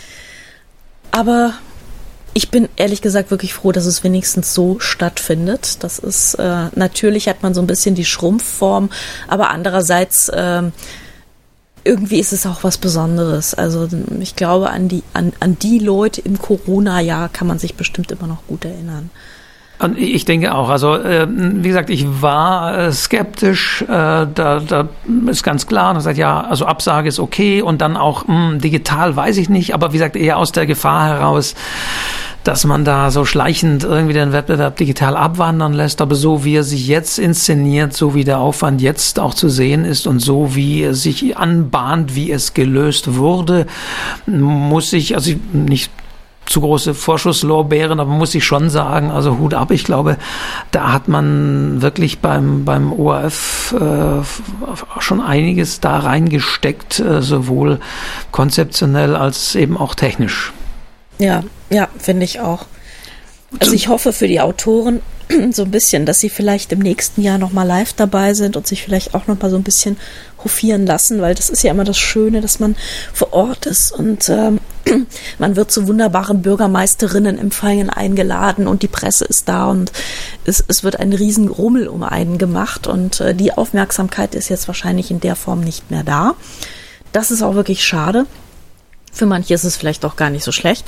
Aber ich bin ehrlich gesagt wirklich froh, dass es wenigstens so stattfindet. Das ist, natürlich hat man so ein bisschen die Schrumpfform, aber andererseits irgendwie ist es auch was Besonderes. Also ich glaube, an die Leute im Corona-Jahr kann man sich bestimmt immer noch gut erinnern. Und ich denke auch, also wie gesagt, ich war skeptisch, da ist ganz klar, und gesagt, ja, also Absage ist okay und dann auch digital weiß ich nicht, aber wie gesagt, eher aus der Gefahr heraus, dass man da so schleichend irgendwie den Wettbewerb digital abwandern lässt, aber so wie er sich jetzt inszeniert, so wie der Aufwand jetzt auch zu sehen ist und so wie er sich anbahnt, wie es gelöst wurde, muss ich, also nicht zu große Vorschusslorbeeren, aber muss ich schon sagen, also Hut ab, ich glaube, da hat man wirklich beim ORF schon einiges da reingesteckt, sowohl konzeptionell als eben auch technisch. Ja, finde ich auch. Also ich hoffe für die Autoren so ein bisschen, dass sie vielleicht im nächsten Jahr nochmal live dabei sind und sich vielleicht auch nochmal so ein bisschen hofieren lassen, weil das ist ja immer das Schöne, dass man vor Ort ist und man wird zu wunderbaren Bürgermeisterinnen-Empfängen eingeladen und die Presse ist da und es wird ein riesen Rummel um einen gemacht und die Aufmerksamkeit ist jetzt wahrscheinlich in der Form nicht mehr da. Das ist auch wirklich schade. Für manche ist es vielleicht auch gar nicht so schlecht,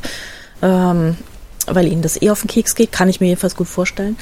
weil ihnen das auf den Keks geht, kann ich mir jedenfalls gut vorstellen.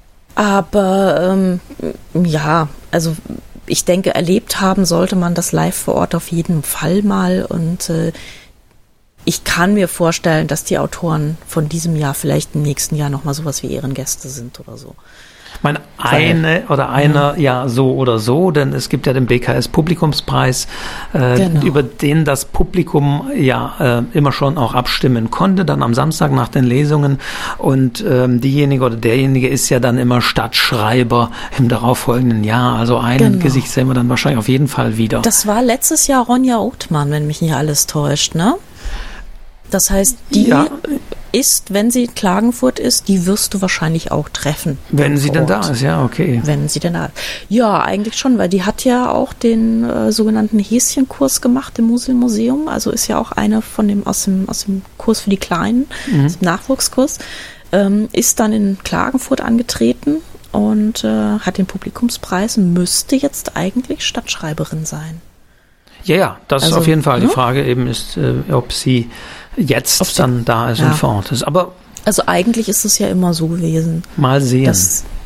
Aber also ich denke, erlebt haben sollte man das live vor Ort auf jeden Fall mal und ich kann mir vorstellen, dass die Autoren von diesem Jahr vielleicht im nächsten Jahr nochmal sowas wie Ehrengäste sind oder so. Ich meine, einer ja so oder so, denn es gibt ja den BKS Publikumspreis, über den das Publikum ja immer schon auch abstimmen konnte, dann am Samstag nach den Lesungen, und diejenige oder derjenige ist ja dann immer Stadtschreiber im darauffolgenden Jahr, also ein Gesicht sehen wir dann wahrscheinlich auf jeden Fall wieder. Das war letztes Jahr Ronja Othmann, wenn mich nicht alles täuscht, ne? Das heißt, die ist, wenn sie in Klagenfurt ist, die wirst du wahrscheinlich auch treffen. Wenn sie denn da ist, ja, okay. Wenn sie denn da ist. Ja, eigentlich schon, weil die hat ja auch den sogenannten Häschenkurs gemacht im Muselmuseum. Also ist ja auch eine von dem aus dem Kurs für die Kleinen, dem Nachwuchskurs. Ist dann in Klagenfurt angetreten und hat den Publikumspreis, müsste jetzt eigentlich Stadtschreiberin sein. Ja, das ist auf jeden Fall. Die Frage eben ist, ob sie jetzt dann da ist und vor Ort ist. Aber also eigentlich ist es ja immer so gewesen. Mal sehen.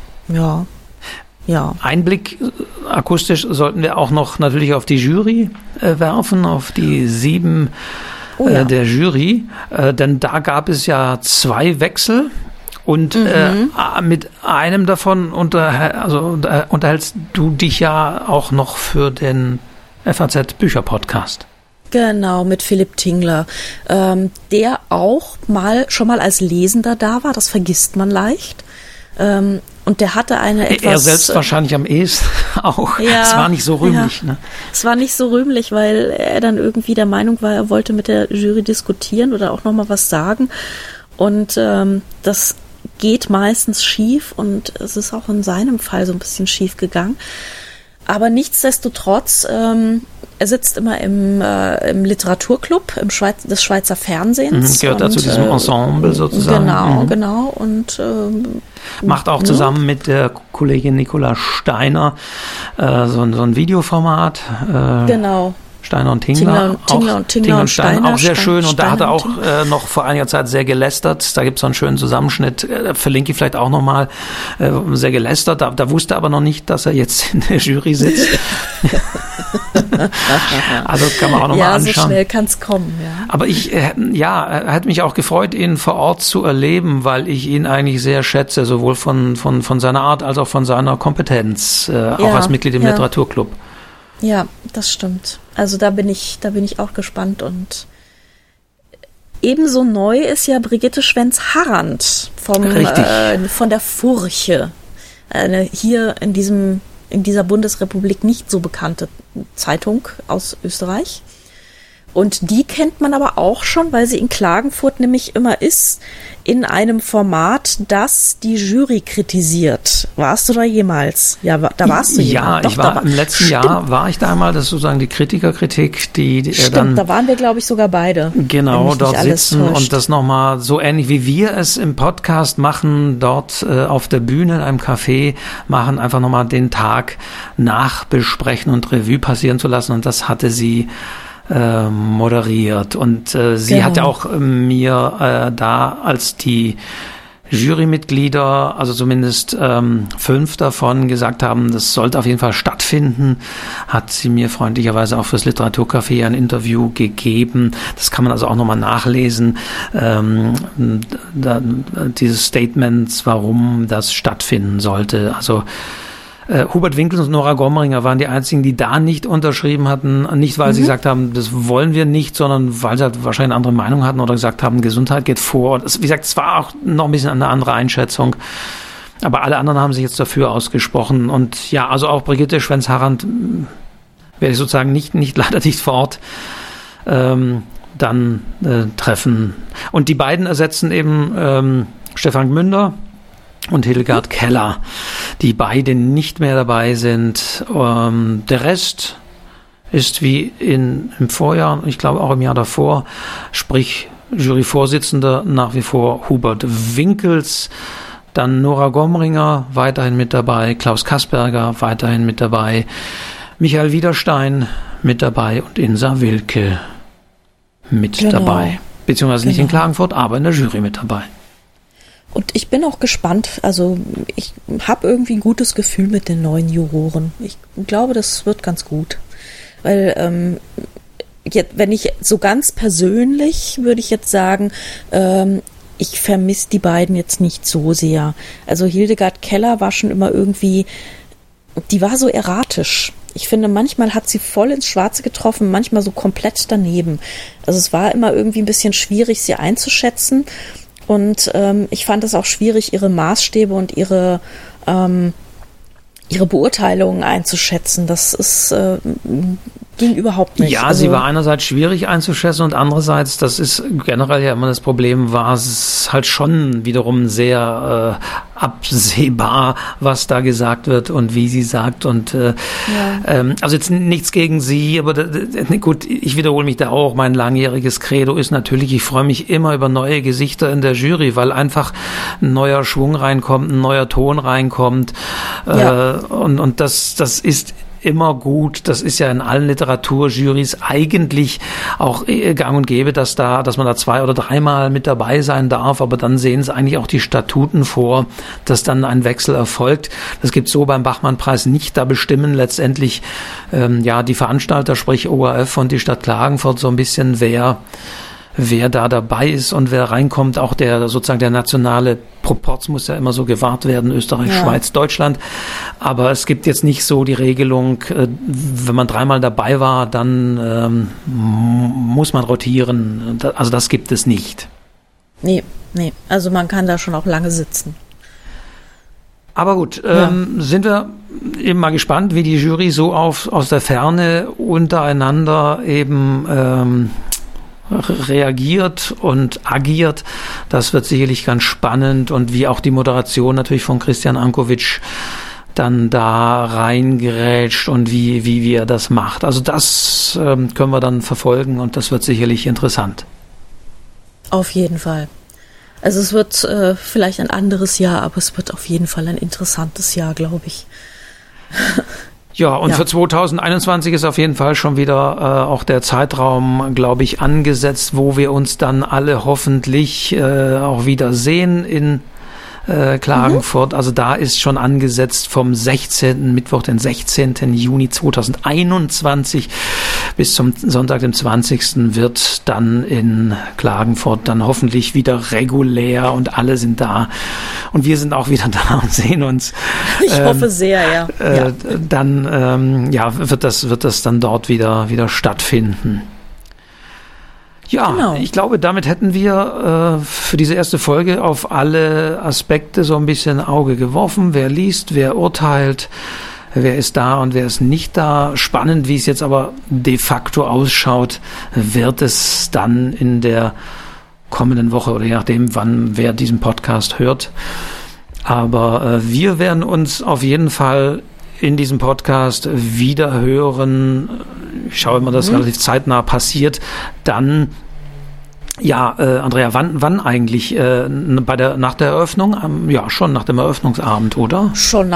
Ein Blick akustisch sollten wir auch noch natürlich auf die Jury werfen, auf die 7 der Jury. Denn da gab es ja 2 Wechsel. Und mit einem davon unterhältst du dich ja auch noch für den FAZ-Bücher-Podcast. Genau, mit Philipp Tingler, der auch schon mal als Lesender da war, das vergisst man leicht. Und der hatte eine etwas... Er selbst wahrscheinlich am ehesten auch. Ja, es war nicht so rühmlich. Ja. Ne? Es war nicht so rühmlich, weil er dann irgendwie der Meinung war, er wollte mit der Jury diskutieren oder auch nochmal was sagen. Und das geht meistens schief und es ist auch in seinem Fall so ein bisschen schief gegangen. Aber nichtsdestotrotz, er sitzt immer im Literaturclub des Schweizer Fernsehens. Gehört dazu diesem Ensemble sozusagen. Genau. Und macht auch zusammen mit der Kollegin Nicola Steiner so ein Videoformat. Genau. Steiner und Tingler. Tingler und Steiner. Auch sehr schön. Und da hat er auch noch vor einiger Zeit sehr gelästert. Da gibt es so einen schönen Zusammenschnitt. Verlinke ich vielleicht auch nochmal. Sehr gelästert. Da wusste er aber noch nicht, dass er jetzt in der Jury sitzt. Also das kann man auch nochmal anschauen. Ja, so schnell kann es kommen. Ja. Aber er hat mich auch gefreut, ihn vor Ort zu erleben, weil ich ihn eigentlich sehr schätze, sowohl von seiner Art als auch von seiner Kompetenz, auch als Mitglied im Literaturclub. Ja, das stimmt. Also da bin ich auch gespannt. Und ebenso neu ist ja Brigitte Schwenz-Harrand von der Furche. Hier in dieser Bundesrepublik nicht so bekannte Zeitung aus Österreich. Und die kennt man aber auch schon, weil sie in Klagenfurt nämlich immer ist, in einem Format, das die Jury kritisiert. Warst du da jemals? Ja, da warst du ja. Ja, im letzten Jahr war ich da einmal, das ist sozusagen die Kritikerkritik, die stimmt, dann... da waren wir, glaube ich, sogar beide. Genau, dort sitzen und das nochmal so ähnlich wie wir es im Podcast machen, dort auf der Bühne in einem Café machen, einfach nochmal den Tag nachbesprechen und Revue passieren zu lassen, und das hatte sie moderiert, und sie hat ja auch mir da, als die Jurymitglieder, also zumindest 5 davon gesagt haben, das sollte auf jeden Fall stattfinden, hat sie mir freundlicherweise auch fürs Literaturcafé ein Interview gegeben. Das kann man also auch nochmal nachlesen, dieses Statements, warum das stattfinden sollte. Also Hubert Winkels und Nora Gommringer waren die einzigen, die da nicht unterschrieben hatten. Nicht, weil sie gesagt haben, das wollen wir nicht, sondern weil sie halt wahrscheinlich eine andere Meinung hatten oder gesagt haben, Gesundheit geht vor. Und wie gesagt, es war auch noch ein bisschen eine andere Einschätzung. Aber alle anderen haben sich jetzt dafür ausgesprochen. Und ja, also auch Brigitte Schwenz-Harrand werde ich sozusagen leider nicht vor Ort dann treffen. Und die beiden ersetzen eben Stefan Gmünder und Hildegard Keller, die beide nicht mehr dabei sind. Der Rest ist wie im Vorjahr, ich glaube auch im Jahr davor, sprich Juryvorsitzender nach wie vor Hubert Winkels, dann Nora Gommringer weiterhin mit dabei, Klaus Kasperger weiterhin mit dabei, Michael Widerstein mit dabei und Insa Wilke mit dabei. Beziehungsweise nicht in Klagenfurt, aber in der Jury mit dabei. Und ich bin auch gespannt, also ich habe irgendwie ein gutes Gefühl mit den neuen Juroren. Ich glaube, das wird ganz gut. Weil wenn ich so ganz persönlich würde ich jetzt sagen, ich vermisse die beiden jetzt nicht so sehr. Also Hildegard Keller war schon immer irgendwie, die war so erratisch. Ich finde, manchmal hat sie voll ins Schwarze getroffen, manchmal so komplett daneben. Also es war immer irgendwie ein bisschen schwierig, sie einzuschätzen. Und ich fand es auch schwierig, ihre Maßstäbe und ihre Beurteilungen einzuschätzen. Das ist ging überhaupt nicht. Ja, also, sie war einerseits schwierig einzuschätzen und andererseits, das ist generell ja immer das Problem, war es halt schon wiederum sehr absehbar, was da gesagt wird und wie sie sagt und also jetzt nichts gegen sie, aber gut, ich wiederhole mich da auch, mein langjähriges Credo ist natürlich, ich freue mich immer über neue Gesichter in der Jury, weil einfach ein neuer Schwung reinkommt, ein neuer Ton reinkommt und das ist immer gut. Das ist ja in allen Literaturjurys eigentlich auch gang und gäbe, dass man da 2- oder 3-mal mit dabei sein darf, aber dann sehen es eigentlich auch die Statuten vor, dass dann ein Wechsel erfolgt. Das gibt es so beim Bachmann-Preis nicht. Da bestimmen letztendlich die Veranstalter, sprich ORF und die Stadt Klagenfurt so ein bisschen, wer da dabei ist und wer reinkommt. Auch der nationale Proporz muss ja immer so gewahrt werden, Österreich, Schweiz, Deutschland. Aber es gibt jetzt nicht so die Regelung, wenn man 3-mal dabei war, dann muss man rotieren. Also das gibt es nicht. Nee, also man kann da schon auch lange sitzen. Aber gut, sind wir eben mal gespannt, wie die Jury so aus der Ferne untereinander eben reagiert und agiert. Das wird sicherlich ganz spannend und wie auch die Moderation natürlich von Christian Ankovic dann da reingerätscht und wie er das macht. Also das können wir dann verfolgen und das wird sicherlich interessant. Auf jeden Fall. Also es wird vielleicht ein anderes Jahr, aber es wird auf jeden Fall ein interessantes Jahr, glaube ich. Ja, und für 2021 ist auf jeden Fall schon wieder auch der Zeitraum, glaube ich, angesetzt, wo wir uns dann alle hoffentlich auch wieder sehen in Klagenfurt. Also da ist schon angesetzt vom Mittwoch, den 16. Juni 2021 bis zum Sonntag, dem 20. wird dann in Klagenfurt dann hoffentlich wieder regulär und alle sind da und wir sind auch wieder da und sehen uns. Ich hoffe sehr, ja. Dann wird das dann dort wieder stattfinden. Ja, genau. Ich glaube, damit hätten wir für diese erste Folge auf alle Aspekte so ein bisschen Auge geworfen. Wer liest, wer urteilt, wer ist da und wer ist nicht da. Spannend, wie es jetzt aber de facto ausschaut, wird es dann in der kommenden Woche oder je nachdem, wann wer diesen Podcast hört. Aber wir werden uns auf jeden Fall in diesem Podcast wieder hören. Ich schaue immer, dass relativ zeitnah passiert. Dann, Andrea, wann eigentlich? Nach der Eröffnung? Schon nach dem Eröffnungsabend, oder?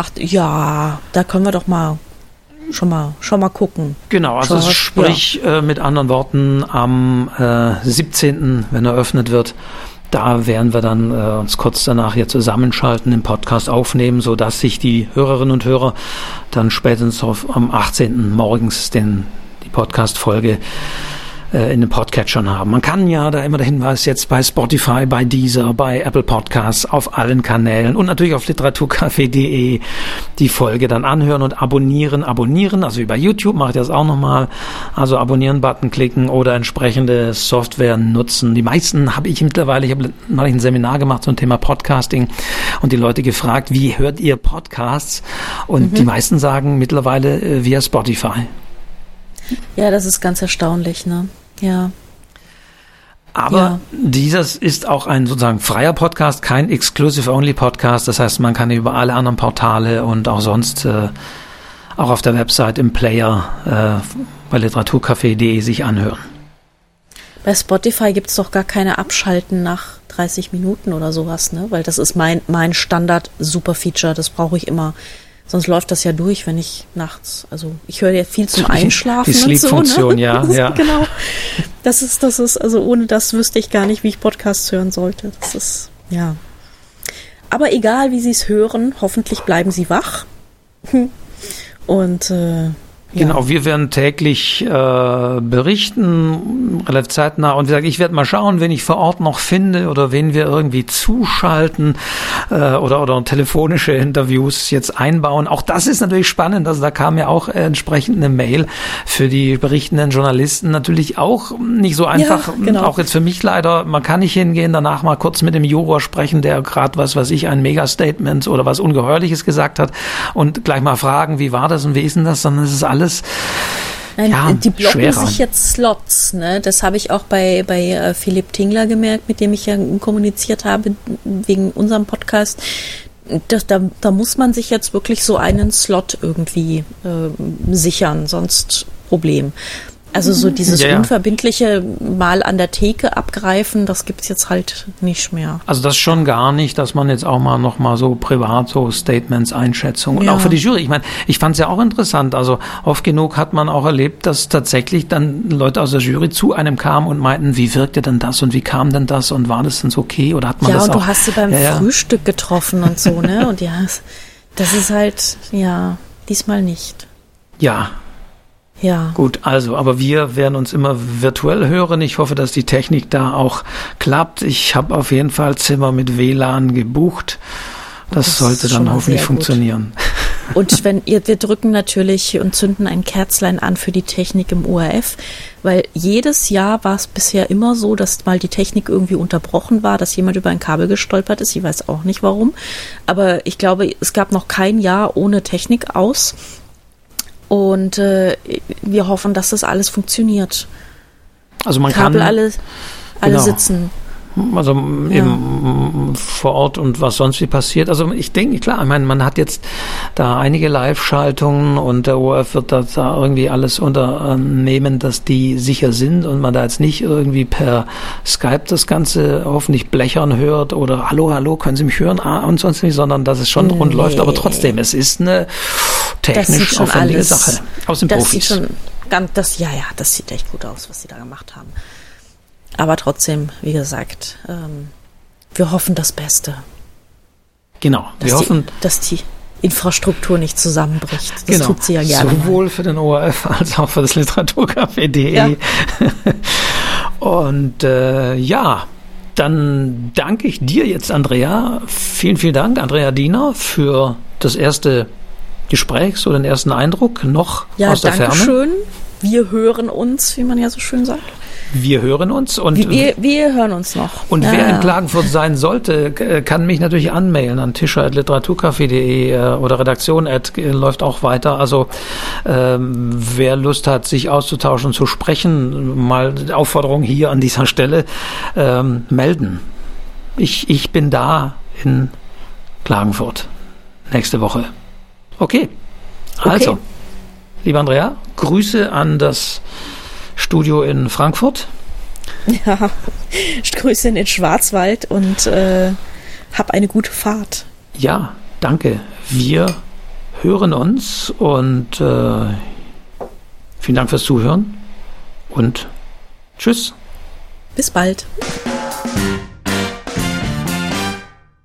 Da können wir doch mal schon mal gucken. Genau, also mit anderen Worten, am 17., wenn eröffnet wird, da werden wir dann uns kurz danach hier zusammenschalten, den Podcast aufnehmen, sodass sich die Hörerinnen und Hörer dann spätestens am 18. morgens die Podcast-Folge in den Podcatchern haben. Man kann ja, da immer der Hinweis, jetzt bei Spotify, bei Deezer, bei Apple Podcasts, auf allen Kanälen und natürlich auf literaturcafé.de die Folge dann anhören und abonnieren. Also über YouTube mache ich das auch nochmal. Also Abonnieren-Button klicken oder entsprechende Software nutzen. Die meisten habe ich mittlerweile, ich habe mal ein Seminar gemacht zum Thema Podcasting und die Leute gefragt, wie hört ihr Podcasts? Und die meisten sagen mittlerweile via Spotify. Ja, das ist ganz erstaunlich, ne? Ja. Aber dieses ist auch ein sozusagen freier Podcast, kein Exclusive-Only-Podcast. Das heißt, man kann über alle anderen Portale und auch sonst auch auf der Website im Player bei literaturcafé.de sich anhören. Bei Spotify gibt es doch gar keine Abschalten nach 30 Minuten oder sowas, ne? Weil das ist mein Standard-Super-Feature, das brauche ich immer. Sonst läuft das ja durch, wenn ich nachts, also ich höre ja viel zum Einschlafen. Die Sleep-Funktion, ne? ja. Genau. Das ist, also ohne das wüsste ich gar nicht, wie ich Podcasts hören sollte. Das ist, ja. Aber egal, wie Sie es hören, hoffentlich bleiben Sie wach. Und Genau, wir werden täglich berichten, relativ zeitnah. Und wie gesagt, ich werde mal schauen, wen ich vor Ort noch finde oder wen wir irgendwie zuschalten oder telefonische Interviews jetzt einbauen. Auch das ist natürlich spannend. Also da kam ja auch entsprechend eine Mail für die berichtenden Journalisten. Natürlich auch nicht so einfach, ja, genau. Auch jetzt für mich leider. Man kann nicht hingehen, danach mal kurz mit dem Juror sprechen, der gerade ein Mega-Statement oder was Ungeheuerliches gesagt hat und gleich mal fragen, wie war das und wie ist denn das? Sondern es ist alles die blocken schwerer. sich jetzt Slots, ne? Das habe ich auch bei Philipp Tingler gemerkt, mit dem ich ja kommuniziert habe wegen unserem Podcast. Da muss man sich jetzt wirklich so einen Slot irgendwie sichern, sonst Problem. Also so dieses unverbindliche Mal an der Theke abgreifen, das gibt's jetzt halt nicht mehr. Also das schon gar nicht, dass man jetzt auch noch mal so privat so Statements, Einschätzungen und auch für die Jury. Ich meine, ich fand es ja auch interessant. Also oft genug hat man auch erlebt, dass tatsächlich dann Leute aus der Jury zu einem kamen und meinten, wie wirkte denn das und wie kam denn das und war das denn so okay oder hat man das auch? Ja, und du hast sie beim Frühstück getroffen und so, ne? Und das ist halt, diesmal nicht. Ja. Ja. Gut, also, aber wir werden uns immer virtuell hören. Ich hoffe, dass die Technik da auch klappt. Ich habe auf jeden Fall Zimmer mit WLAN gebucht. Das sollte dann hoffentlich funktionieren. Und wir drücken natürlich und zünden ein Kerzlein an für die Technik im ORF, weil jedes Jahr war es bisher immer so, dass mal die Technik irgendwie unterbrochen war, dass jemand über ein Kabel gestolpert ist. Ich weiß auch nicht warum, aber ich glaube, es gab noch kein Jahr ohne Technik aus. Und wir hoffen, dass das alles funktioniert. Also man Kabel kann alle sitzen. Also eben vor Ort und was sonst wie passiert. Also ich denke, klar, ich meine, man hat jetzt da einige Live-Schaltungen und der ORF wird da irgendwie alles unternehmen, dass die sicher sind und man da jetzt nicht irgendwie per Skype das Ganze hoffentlich blechern hört oder hallo, können Sie mich hören? Und sonst nicht, sondern dass es schon rund läuft. Aber trotzdem, es ist eine technisch aufwendige Sache aus den Profis. Das sieht echt gut aus, was Sie da gemacht haben. Aber trotzdem, wie gesagt, wir hoffen das Beste. Genau, wir hoffen, dass die Infrastruktur nicht zusammenbricht. Das tut sie ja gerne. Sowohl für den ORF als auch für das Literaturcafé.de. Ja. Und dann danke ich dir jetzt, Andrea. Vielen, vielen Dank, Andrea Diener, für das erste Gespräch, so den ersten Eindruck noch aus der Ferne. Ja, danke schön. Wir hören uns, wie man ja so schön sagt. Wir hören uns und wir hören uns noch. Und wer in Klagenfurt sein sollte, kann mich natürlich anmailen an tischer@literaturcafé.de oder Redaktion läuft auch weiter. Also wer Lust hat, sich auszutauschen, zu sprechen, mal Aufforderung hier an dieser Stelle, melden. Ich bin da in Klagenfurt nächste Woche. Okay. Also, liebe Andrea, Grüße an das Studio in Frankfurt. Ja, Grüße in den Schwarzwald und hab eine gute Fahrt. Ja, danke. Wir hören uns und vielen Dank fürs Zuhören und tschüss. Bis bald.